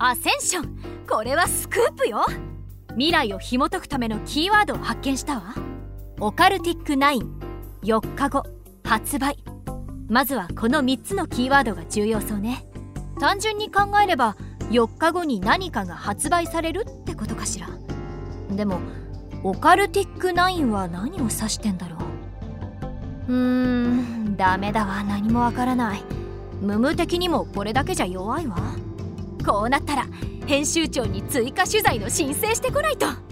アセンション、これはスクープよ。未来を紐解くためのキーワードを発見したわ。オカルティック9、4日後、発売。まずはこの3つのキーワードが重要そうね。単純に考えれば4日後に何かが発売されるってことかしら。でもオカルティック9は何を指してんだろう。ダメだわ、何もわからない。ムム的にもこれだけじゃ弱いわ。こうなったら編集長に追加取材の申請してこないと。